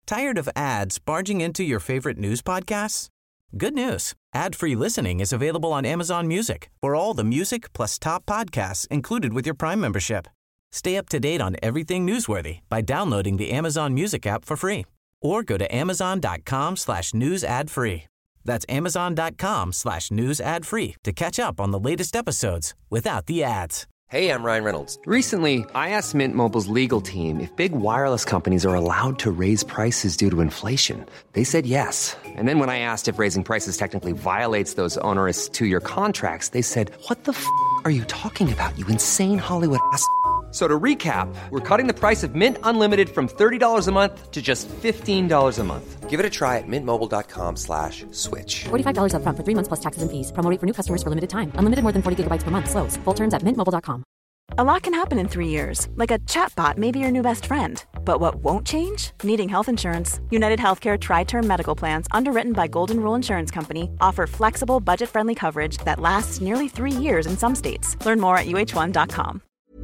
Tired of ads barging into your favorite news podcasts? Good news. Ad-free listening is available on Amazon Music for all the music plus top podcasts included with your Prime membership. Stay up to date on everything newsworthy by downloading the Amazon Music app for free or go to amazon.com/news ad free. That's amazon.com/news ad free to catch up on the latest episodes without the ads. Hey, I'm Ryan Reynolds. Recently, I asked Mint Mobile's legal team if big wireless companies are allowed to raise prices due to inflation. They said yes. And then when I asked if raising prices technically violates those onerous two-year contracts, they said, "What the f*** are you talking about, you insane Hollywood ass?" So to recap, we're cutting the price of Mint Unlimited from $30 a month to just $15 a month. Give it a try at mintmobile.com/switch. $45 up front for 3 months plus taxes and fees. Promo rate for new customers for limited time. Unlimited more than 40 gigabytes per month. Slows full terms at mintmobile.com. A lot can happen in 3 years, like a chatbot may be your new best friend. But what won't change? Needing health insurance. United Healthcare Tri-Term Medical Plans, underwritten by Golden Rule Insurance Company, offer flexible, budget-friendly coverage that lasts nearly 3 years in some states. Learn more at uh1.com.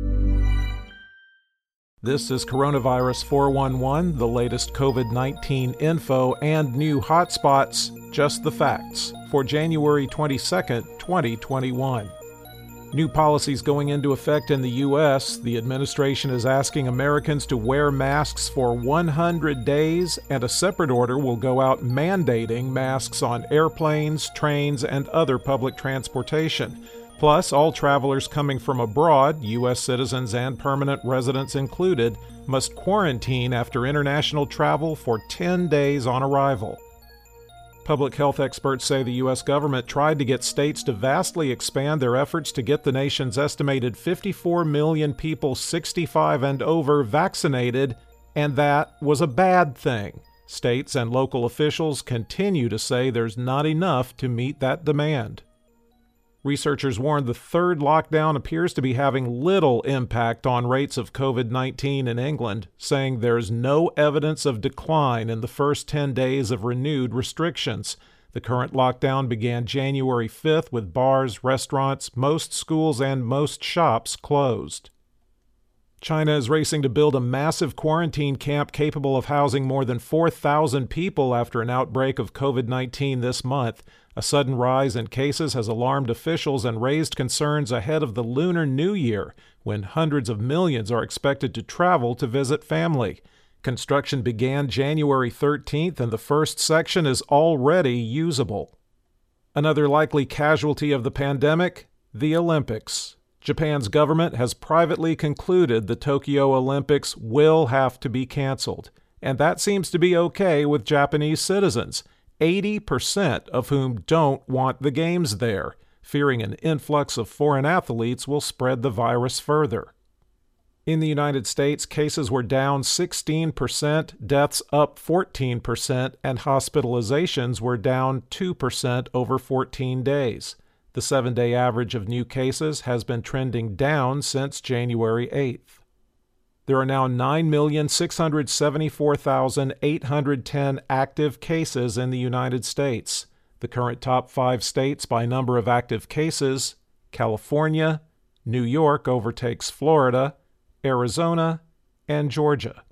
This is Coronavirus 411, the latest COVID-19 info and new hotspots, just the facts, for January 22nd, 2021. New policies going into effect in the U.S. The administration is asking Americans to wear masks for 100 days, and a separate order will go out mandating masks on airplanes, trains, and other public transportation. Plus, all travelers coming from abroad, U.S. citizens and permanent residents included, must quarantine after international travel for 10 days on arrival. Public health experts say the U.S. government tried to get states to vastly expand their efforts to get the nation's estimated 54 million people 65 and over vaccinated, and that was a bad thing. States and local officials continue to say there's not enough to meet that demand. Researchers warn the third lockdown appears to be having little impact on rates of COVID-19 in England, saying there's no evidence of decline in the first 10 days of renewed restrictions. The current lockdown began January 5th with bars, restaurants, most schools, and most shops closed. China is racing to build a massive quarantine camp capable of housing more than 4,000 people after an outbreak of COVID-19 this month. A sudden rise in cases has alarmed officials and raised concerns ahead of the Lunar New Year, when hundreds of millions are expected to travel to visit family. Construction began January 13th, and the first section is already usable. Another likely casualty of the pandemic, the Olympics. Japan's government has privately concluded the Tokyo Olympics will have to be canceled, and that seems to be okay with Japanese citizens, 80% of whom don't want the games there, fearing an influx of foreign athletes will spread the virus further. In the United States, cases were down 16%, deaths up 14%, and hospitalizations were down 2% over 14 days. The 7-day average of new cases has been trending down since January 8th. There are now 9,674,810 active cases in the United States. The current top 5 states by number of active cases: California, New York overtakes Florida, Arizona, and Georgia.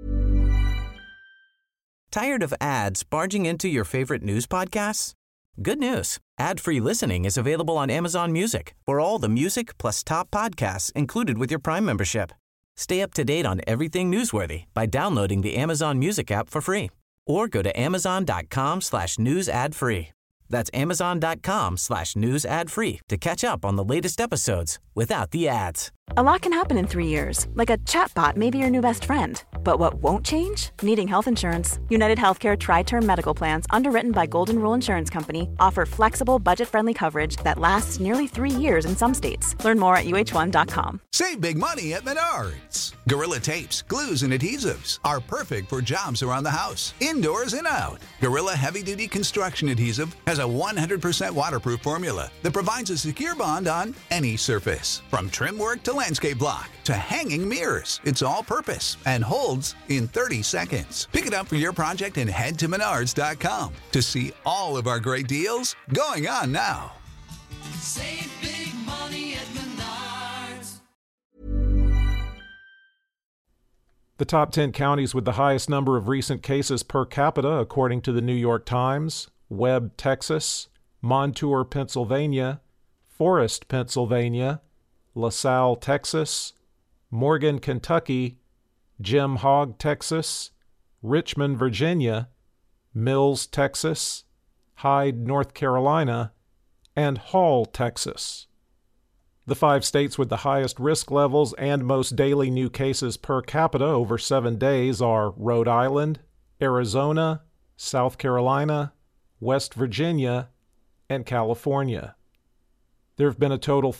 Tired of ads barging into your favorite news podcasts? Good news. Ad-free listening is available on Amazon Music for all the music plus top podcasts included with your Prime membership. Stay up to date on everything newsworthy by downloading the Amazon Music app for free or go to amazon.com/news ad free. That's amazon.com/news ad free to catch up on the latest episodes without the ads. A lot can happen in 3 years, like a chatbot may be your new best friend. But what won't change? Needing health insurance. United Healthcare Tri-Term Medical Plans, underwritten by Golden Rule Insurance Company, offer flexible, budget-friendly coverage that lasts nearly 3 years in some states. Learn more at uh1.com. Save big money at Menards. Gorilla tapes, glues, and adhesives are perfect for jobs around the house, indoors and out. Gorilla Heavy-Duty Construction Adhesive has a 100% waterproof formula that provides a secure bond on any surface. From trim work to landscape block to hanging mirrors, it's all-purpose and holds in 30 seconds. Pick it up for your project and head to Menards.com to see all of our great deals going on now. Save big money at Menards. The top 10 counties with the highest number of recent cases per capita, according to the New York Times: Webb, Texas; Montour, Pennsylvania; Forest, Pennsylvania; LaSalle, Texas; Morgan, Kentucky; Jim Hogg, Texas; Richmond, Virginia; Mills, Texas; Hyde, North Carolina; and Hall, Texas. The 5 states with the highest risk levels and most daily new cases per capita over 7 days are Rhode Island, Arizona, South Carolina, West Virginia, and California. There have been a total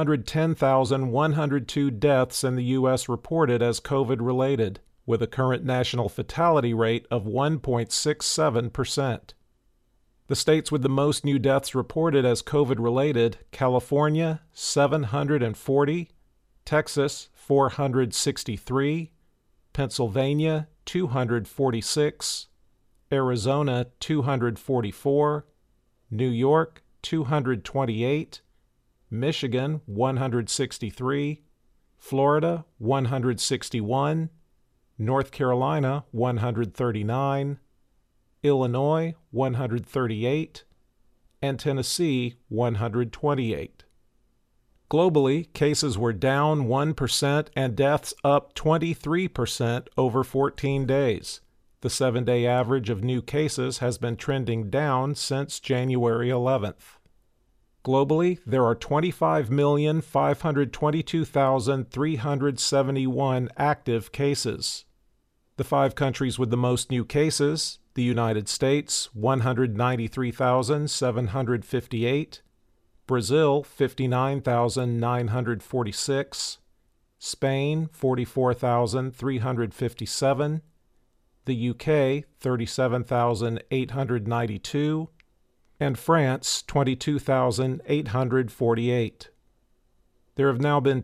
410,102 deaths in the U.S. reported as COVID-related, with a current national fatality rate of 1.67%. The states with the most new deaths reported as COVID-related: California, 740, Texas, 463, Pennsylvania, 246, Arizona, 244, New York, 228, Michigan, 163, Florida, 161, North Carolina, 139, Illinois, 138, and Tennessee, 128. Globally, cases were down 1% and deaths up 23% over 14 days. The 7-day average of new cases has been trending down since January 11th. Globally, there are 25,522,371 active cases. The 5 countries with the most new cases: the United States, 193,758, Brazil, 59,946, Spain, 44,357, the UK, 37,892, and France, 22,848. There have now been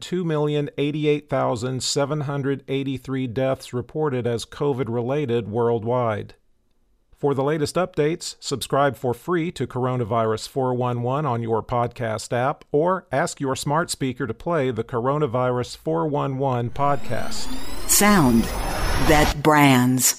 2,088,783 deaths reported as COVID-related worldwide. For the latest updates, subscribe for free to Coronavirus 411 on your podcast app, or ask your smart speaker to play the Coronavirus 411 podcast. Sound that brands.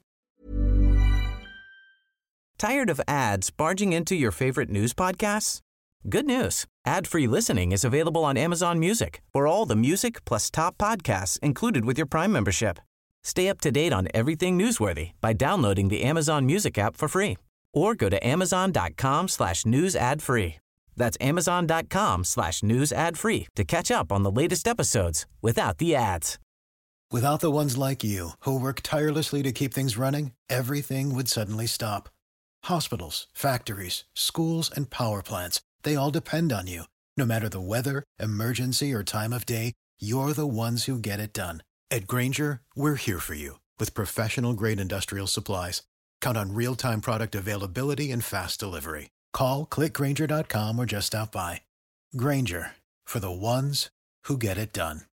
Tired of ads barging into your favorite news podcasts? Good news. Ad-free listening is available on Amazon Music for all the music plus top podcasts included with your Prime membership. Stay up to date on everything newsworthy by downloading the Amazon Music app for free, or go to amazon.com/news ad free. That's amazon.com/news ad free to catch up on the latest episodes without the ads. Without the ones like you, who work tirelessly to keep things running, everything would suddenly stop. Hospitals, factories, schools, and power plants, they all depend on you. No matter the weather, emergency, or time of day, you're the ones who get it done. At Grainger, we're here for you with professional-grade industrial supplies. Count on real-time product availability and fast delivery. Call, click Grainger.com, or just stop by. Grainger, for the ones who get it done.